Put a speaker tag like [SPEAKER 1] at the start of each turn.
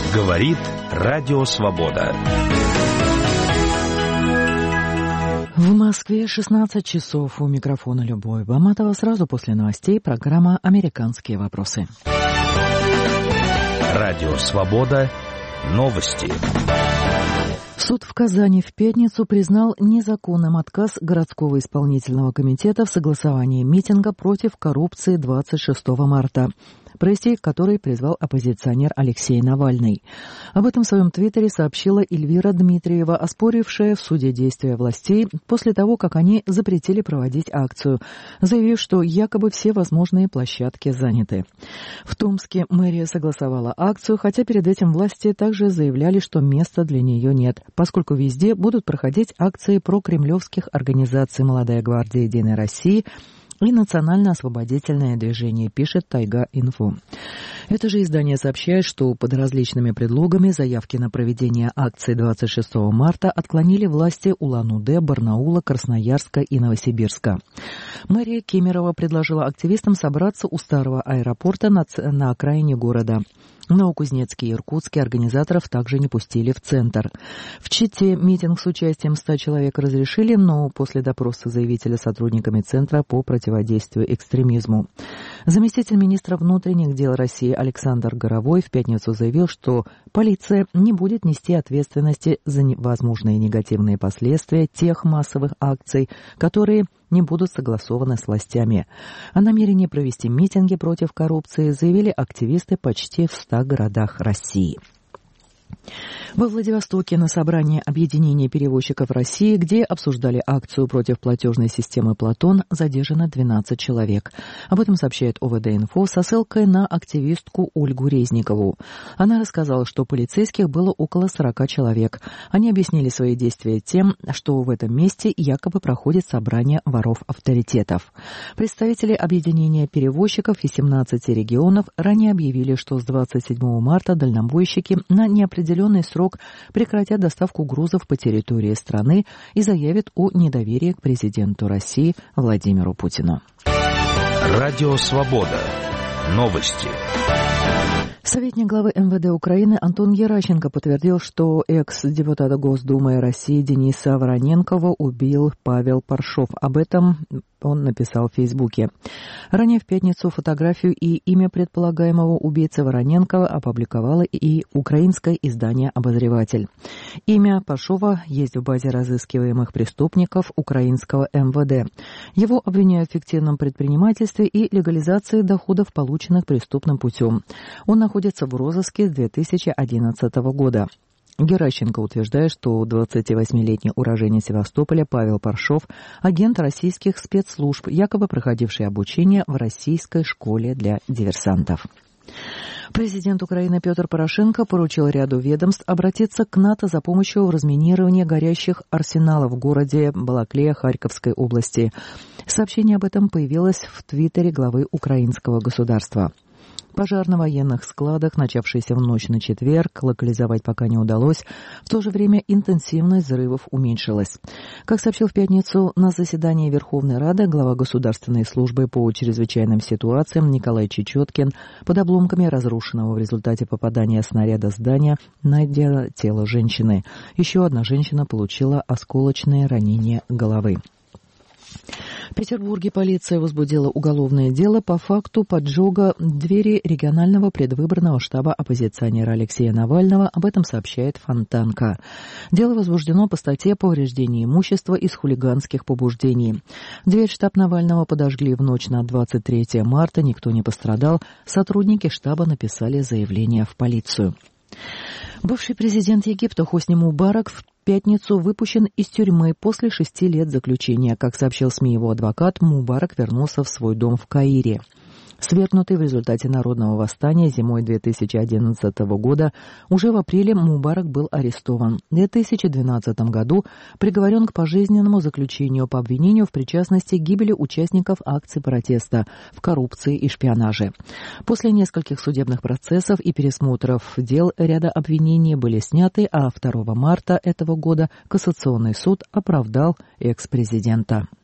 [SPEAKER 1] Говорит Радио Свобода.
[SPEAKER 2] В Москве 16 часов. У микрофона Любовь Баматова. Сразу после новостей программа «Американские вопросы».
[SPEAKER 1] Радио Свобода. Новости.
[SPEAKER 2] Суд в Казани в пятницу признал незаконным отказ городского исполнительного комитета в согласовании митинга против коррупции 26 марта, провести который призвал оппозиционер Алексей Навальный. Об этом в своем твиттере сообщила Эльвира Дмитриева, оспорившая в суде действия властей после того, как они запретили проводить акцию, заявив, что якобы все возможные площадки заняты. В Томске мэрия согласовала акцию, хотя перед этим власти также заявляли, что места для нее нет, поскольку везде будут проходить акции прокремлевских организаций «Молодая гвардия Единой России» и «Национально-освободительное движение», пишет Тайга-Инфо. Это же издание сообщает, что под различными предлогами заявки на проведение акции 26 марта отклонили власти Улан-Удэ, Барнаула, Красноярска и Новосибирска. Мэрия Кемерово предложила активистам собраться у старого аэропорта на окраине города. Новокузнецке и Иркутске организаторов также не пустили в центр. В Чите митинг с участием 100 человек разрешили, но после допроса заявителя сотрудниками Центра по противодействию экстремизму. Заместитель министра внутренних дел России Александр Горовой в пятницу заявил, что полиция не будет нести ответственности за возможные негативные последствия тех массовых акций, которые не будут согласованы с властями. О намерении провести митинги против коррупции заявили активисты почти в 100 городах России. Во Владивостоке на собрании Объединения перевозчиков России, где обсуждали акцию против платежной системы «Платон», задержано 12 человек. Об этом сообщает ОВД-Инфо со ссылкой на активистку Ольгу Резникову. Она рассказала, что полицейских было около 40 человек. Они объяснили свои действия тем, что в этом месте якобы проходит собрание воров-авторитетов. Представители Объединения перевозчиков из 17 регионов ранее объявили, что с 27 марта дальнобойщики на неопределенный срок прекратят доставку грузов по территории страны и заявят о недоверии к президенту России Владимиру Путину.
[SPEAKER 1] Радио Свобода. Новости.
[SPEAKER 2] Советник главы МВД Украины Антон Геращенко подтвердил, что экс-депутата Госдумы России Дениса Вороненкова убил Павел Паршов. Об этом он написал в Фейсбуке. Ранее в пятницу фотографию и имя предполагаемого убийцы Вороненкова опубликовало и украинское издание «Обозреватель». Имя Паршова есть в базе разыскиваемых преступников украинского МВД. Его обвиняют в фиктивном предпринимательстве и легализации доходов, полученных преступным путем. Он находится в розыске с 2011 года. Геращенко утверждает, что 28-летний уроженец Севастополя Павел Паршов – агент российских спецслужб, якобы проходивший обучение в российской школе для диверсантов. Президент Украины Петр Порошенко поручил ряду ведомств обратиться к НАТО за помощью в разминировании горящих арсеналов в городе Балаклея Харьковской области. Сообщение об этом появилось в твиттере главы украинского государства. Пожар на военных складах, начавшийся в ночь на четверг, локализовать пока не удалось. В то же время интенсивность взрывов уменьшилась. Как сообщил в пятницу на заседании Верховной Рады глава Государственной службы по чрезвычайным ситуациям Николай Чечеткин, под обломками разрушенного в результате попадания снаряда здания найдено тело женщины. Еще одна женщина получила осколочные ранения головы. В Петербурге полиция возбудила уголовное дело по факту поджога двери регионального предвыборного штаба оппозиционера Алексея Навального. Об этом сообщает Фонтанка. Дело возбуждено по статье «Повреждение имущества из хулиганских побуждений». Дверь в штаб Навального подожгли в ночь на 23 марта. Никто не пострадал. Сотрудники штаба написали заявление в полицию. Бывший президент Египта Хосни Мубарак в пятницу выпущен из тюрьмы после 6 лет заключения. Как сообщил СМИ его адвокат, Мубарак вернулся в свой дом в Каире. Свергнутый в результате народного восстания зимой 2011 года, уже в апреле Мубарак был арестован. В 2012 году приговорен к пожизненному заключению по обвинению в причастности к гибели участников акций протеста, в коррупции и шпионаже. После нескольких судебных процессов и пересмотров дел ряда обвинений были сняты, а 2 марта этого года Кассационный суд оправдал экс-президента.